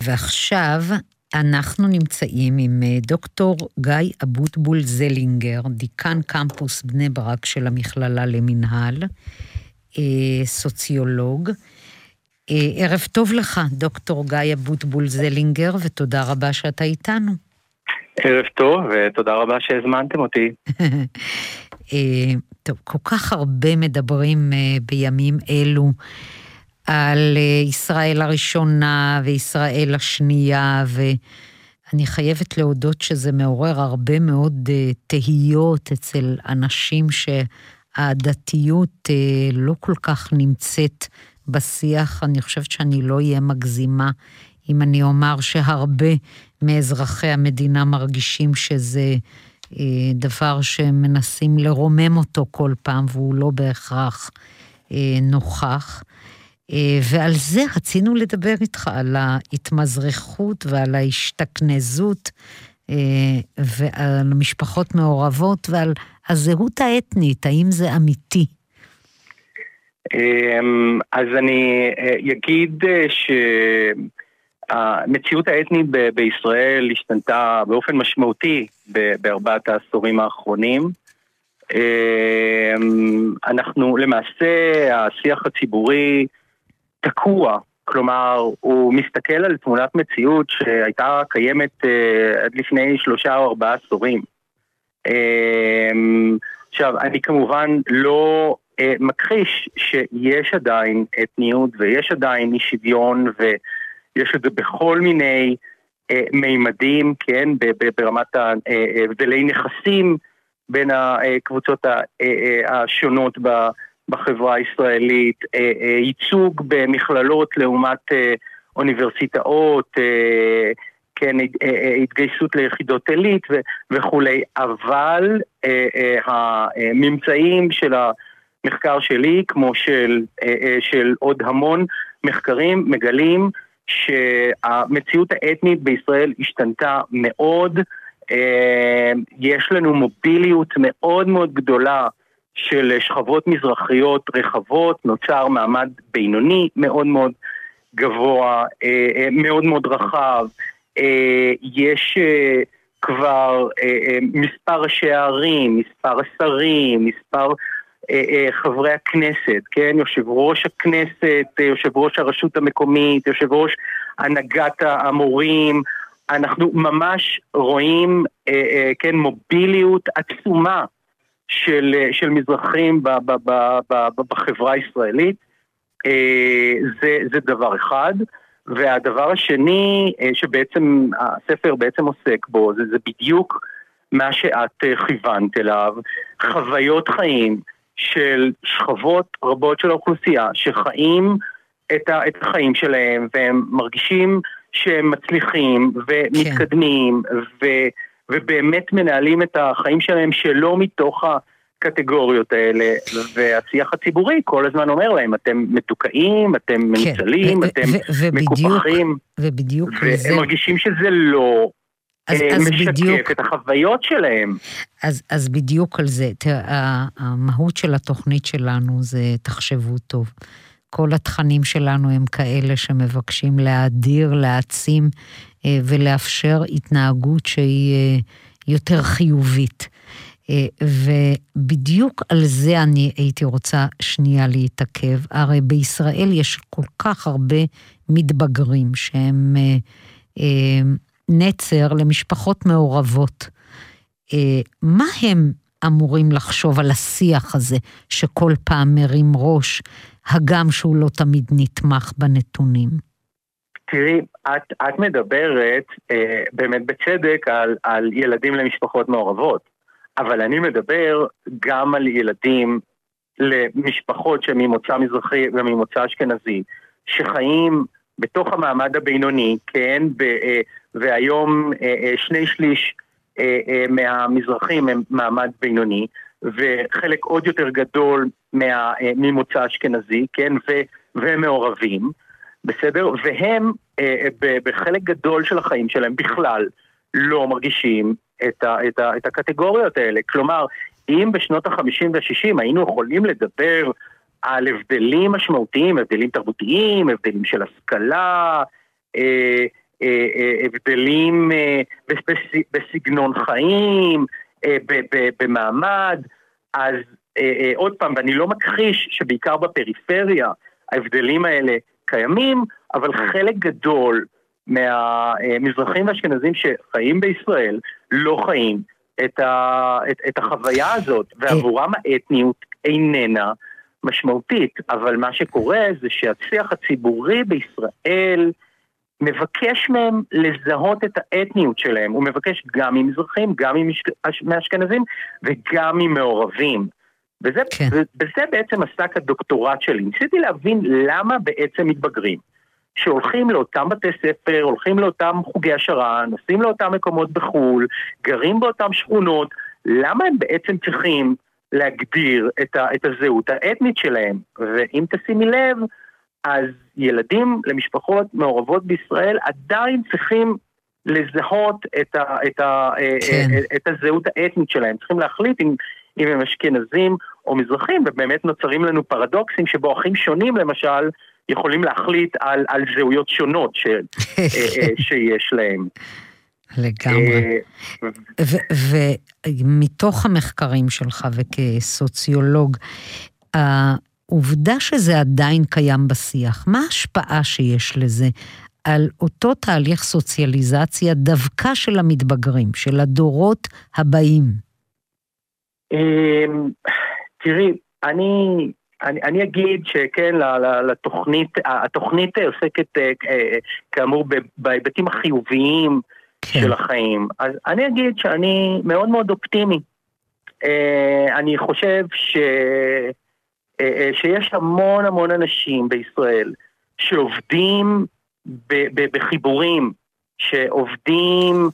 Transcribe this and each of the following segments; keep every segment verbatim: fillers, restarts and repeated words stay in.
ועכשיו אנחנו נמצאים עם דוקטור גיא אבוטבול זלינגר, דיקן קמפוס בני ברק של המכללה למנהל, סוציולוג. ערב טוב לך, דוקטור גיא אבוטבול זלינגר, ותודה רבה שאתה איתנו. ערב טוב, ותודה רבה שהזמנתם אותי. טוב, כל כך הרבה מדברים בימים אלו על ישראל הראשונה וישראל השנייה, ואני חייבת להודות שזה מעורר הרבה מאוד תהיות אצל אנשים שהדתיות לא כל כך נמצאת בשיח. אני חושבת שאני לא אהיה מגזימה אם אני אומר שהרבה מאזרחי המדינה מרגישים שזה דבר שמנסים לרומם אותו כל פעם, והוא לא בהכרח נוכח. ועל זה רצינו לדבר איתך, על ההתמזרחות ועל ההשתכנזות ועל משפחות מעורבות ועל הזהות האתנית, האם זה אמיתי? אז אני אגיד שהמציאות האתנית בישראל השתנתה באופן משמעותי בארבעת העשורים האחרונים. אנחנו למעשה, השיח הציבורי תקוע, כלומר הוא מסתכל על תמונת מציאות שהייתה קיימת עד לפני שלושה או ארבעה עשורים. עכשיו, אני כמובן לא מכחיש שיש עדיין אתניות ויש עדיין אי שוויון, ויש את זה בכל מיני מימדים, כן, ברמת הבדלי נכסים בין הקבוצות השונות בחברה הישראלית, ייצוג במכללות לעומת אוניברסיטאות, כן, התגייסות ליחידות עילית וכו'. אבל הממצאים של המחקר שלי, כמו של, של עוד המון מחקרים, מגלים שהמציאות האתנית בישראל השתנתה מאוד. יש לנו מוביליות מאוד מאוד גדולה של שכבות מזרחיות רחבות, נוצר מעמד בינוני מאוד מאוד גבוה, מאוד מאוד רחב. יש כבר מספר ראשי הערים, מספר השרים, מספר חברי הכנסת, כן, יושב ראש הכנסת, יושב ראש הרשות המקומית, יושב ראש הנהגת המורים. אנחנו ממש רואים, כן, מוביליות עצומה של, של מזרחים ב, ב, ב, ב, ב, בחברה הישראלית. זה, זה דבר אחד. והדבר השני שבעצם הספר בעצם עוסק בו, זה, זה בדיוק מה שאת כיוונת אליו, חוויות חיים של שכבות רבות של האוכלוסייה, שחיים את, ה, את החיים שלהם, והם מרגישים שהם מצליחים ומתקדמים, כן. ו, ובאמת מנהלים את החיים שלהם שלא מתוך הקטגוריות האלה, והשיח הציבורי כל הזמן אומר להם, אתם מתוקעים, אתם מנצלים, אתם מקופחים, והם מרגישים שזה לא משקף את החוויות שלהם. אז בדיוק על זה, המהות של התוכנית שלנו זה תחשבו טוב. כל התכנים שלנו הם כאלה שמבקשים להאדיר, להעצים ולאפשר התנהגות שהיא יותר חיובית. ובדיוק על זה אני הייתי רוצה שנייה להתעכב. הרי בישראל יש כל כך הרבה מתבגרים שהם נצר למשפחות מעורבות. מה הם אמורים לחשוב על השיח הזה שכל פעם מרים ראש, הגם שהוא לא תמיד נתמך בנתונים? תראי, את, את מדברת אה, באמת בצדק על, על ילדים למשפחות מעורבות, אבל אני מדבר גם על ילדים למשפחות שממוצא מזרחי וממוצא אשכנזי, שחיים בתוך המעמד הבינוני, כן, ב, אה, והיום אה, אה, שני שליש אה, אה, מהמזרחים הם מעמד בינוני, וחלק עוד יותר גדול מה, אה, ממוצא אשכנזי, כן, ו, ומעורבים, בסדר? והם אה, בחלק גדול של החיים שלהם בכלל לא מרגישים את, ה, את, ה, את הקטגוריות האלה. כלומר, אם בשנות ה-חמישים וה-שישים היינו יכולים לדבר על הבדלים משמעותיים, הבדלים תרבותיים, הבדלים של השכלה, אה, הבדלים בסגנון חיים, במעמד, אז עוד פעם, ואני לא מכחיש שבעיקר בפריפריה ההבדלים האלה קיימים, אבל חלק גדול מהמזרחים והאשכנזים שחיים בישראל לא חיים את, ה, את, את החוויה הזאת, ועבורם האתניות איננה משמעותית, אבל מה שקורה זה שהשיח הציבורי בישראל מבקש מהם לזהות את האתניות שלהם, הוא מבקש גם ממזרחים, גם מאשכנזים וגם ממעורבים. וזה, כן. בזה בעצם עסק הדוקטורט שלי. ניסיתי להבין למה בעצם מתבגרים, שהולכים לאותם בתי ספר, הולכים לאותם חוגי השערה, נוסעים לאותם מקומות בחול, גרים באותם שכונות, למה הם בעצם צריכים להגדיר את, ה, את הזהות האתנית שלהם? ואם תשימי לב, אז ילדים למשפחות מעורבות בישראל עדיין צריכים לזהות את, ה, את, ה, כן. את הזהות האתנית שלהם, צריכים להחליט אם, אם הם אשכנזים או מזרחים, ובאמת נוצרים לנו פרדוקסים שבו אחים שונים למשל יכולים להחליט על, על זהויות שונות ש, שיש להם. לגמרי. ומתוך המחקרים שלך וכסוציולוג, העובדה שזה עדיין קיים בשיח, מה ההשפעה שיש לזה על אותו תהליך סוציאליזציה דווקא של המתבגרים, של הדורות הבאים? תראי, אני... אני, אני אגיד שכן, לתוכנית, התוכנית עוסקת כאמור בהיבטים החיוביים כן. של החיים. אז אני אגיד שאני מאוד מאוד אופטימי. אני חושב ש, שיש המון המון אנשים בישראל שעובדים בחיבורים, שעובדים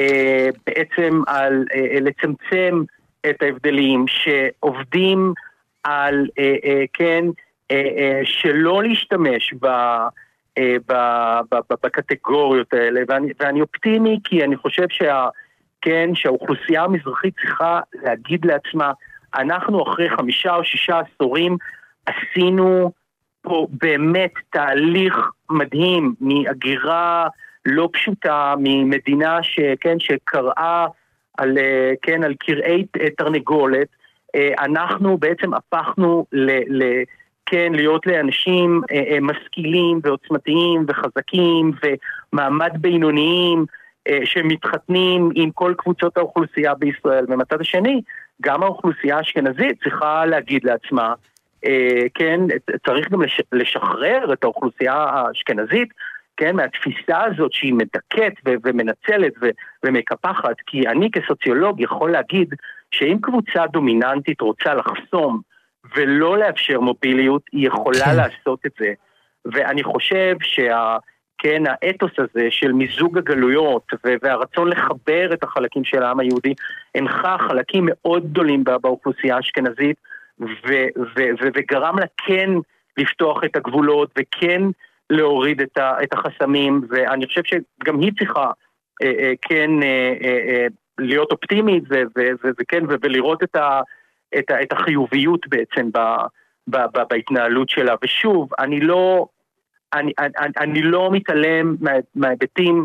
בעצם על לצמצם את ההבדלים, שעובדים על, אה, אה, כן, אה, אה, שלא להשתמש ב, אה, ב, ב, ב, בקטגוריות האלה, ואני, ואני אופטימי כי אני חושב שה, כן, שהאוכלוסייה המזרחית צריכה להגיד לעצמה, אנחנו אחרי חמישה או שישה עשורים עשינו פה באמת תהליך מדהים מהגירה לא פשוטה, ממדינה שכן, שקראה על, כן, על קרעי תרנגולת, אנחנו בעצם הפכנו ל, ל, כן, להיות לאנשים אה, משכילים ועוצמתיים וחזקים ומעמד בינוניים אה, שמתחתנים עם כל קבוצות האוכלוסייה בישראל. ומהצד השני, גם האוכלוסייה האשכנזית צריכה להגיד לעצמה, אה, כן, צריך גם לש, לשחרר את האוכלוסייה האשכנזית, כן, מהתפיסה הזאת שהיא מדכאת ו- ומנצלת ו- ומקפחת, כי אני כסוציולוג יכול להגיד שאם קבוצה דומיננטית רוצה לחסום ולא לאפשר מוביליות, היא יכולה כן. לעשות את זה. ואני חושב שה, כן, האתוס הזה של מיזוג הגלויות ו- והרצון לחבר את החלקים של העם היהודי, הנחה חלקים מאוד גדולים בא- באוכלוסייה האשכנזית, ו- ו- ו- וגרם לה כן לפתוח את הגבולות וכן להוריד את, ה- את החסמים, ואני חושב שגם היא צריכה אה, אה, כן אה, אה, להיות אופטימית ו- ו- ו- וכן, ו- ולראות את, ה- את, ה- את החיוביות בעצם ב- ב- ב- בהתנהלות שלה. ושוב, אני לא, אני, אני, אני לא מתעלם מה, מההיבטים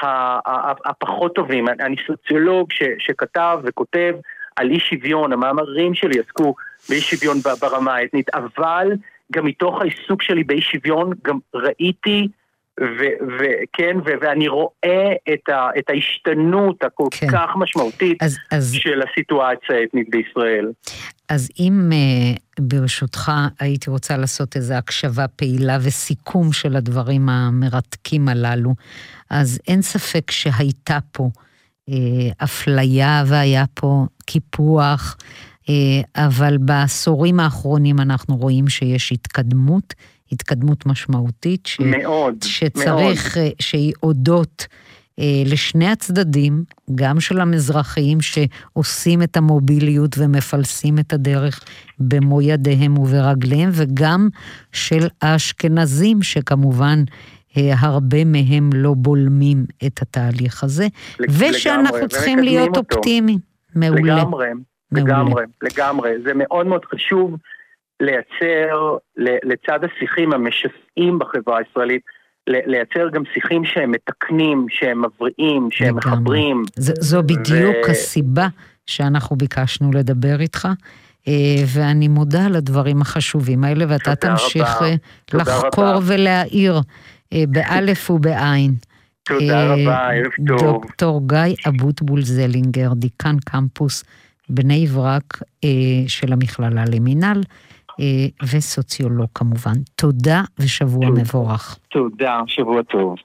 הפחות טובים. אני סוציולוג ש, שכתב וכותב על אי שוויון, המאמרים שלי עסקו באי שוויון ברמה האתנית, אבל גם מתוך העיסוק שלי באי שוויון, גם ראיתי, וכן, ואני רואה את, ה, את ההשתנות הכל כן. כך משמעותית אז, אז, של הסיטואציה האתנית בישראל. אז אם ברשותך הייתי רוצה לעשות איזו הקשבה פעילה וסיכום של הדברים המרתקים הללו, אז אין ספק שהייתה פה אה, אפליה והיה פה קיפוח, אבל בעשורים האחרונים אנחנו רואים שיש התקדמות, התקדמות משמעותית, ש... מאוד, שצריך, מאוד. שהיא הודות לשני הצדדים, גם של המזרחיים שעושים את המוביליות ומפלסים את הדרך במו ידיהם וברגליהם, וגם של האשכנזים שכמובן הרבה מהם לא בולמים את התהליך הזה, ושאנחנו צריכים להיות אופטימיים. מעולה. לגמרי. לגמרי, לגמרי. זה מאוד מאוד חשוב לייצר לצד השיחים המשסעים בחברה הישראלית, לייצר גם שיחים שהם מתקנים, שהם מבריאים, שהם מחברים. זו בדיוק הסיבה שאנחנו ביקשנו לדבר איתך, ואני מודה על הדברים החשובים האלה, ואתה תמשיך לחקור ולהעיר באלף ובעין. תודה רבה, ערב טוב. דוקטור גיא אבוטבול זלינגר, דיקן קמפוס בני ברק של המכללה למינהל, וסוציולוג כמובן. תודה ושבוע מבורך. תודה, שבוע טוב.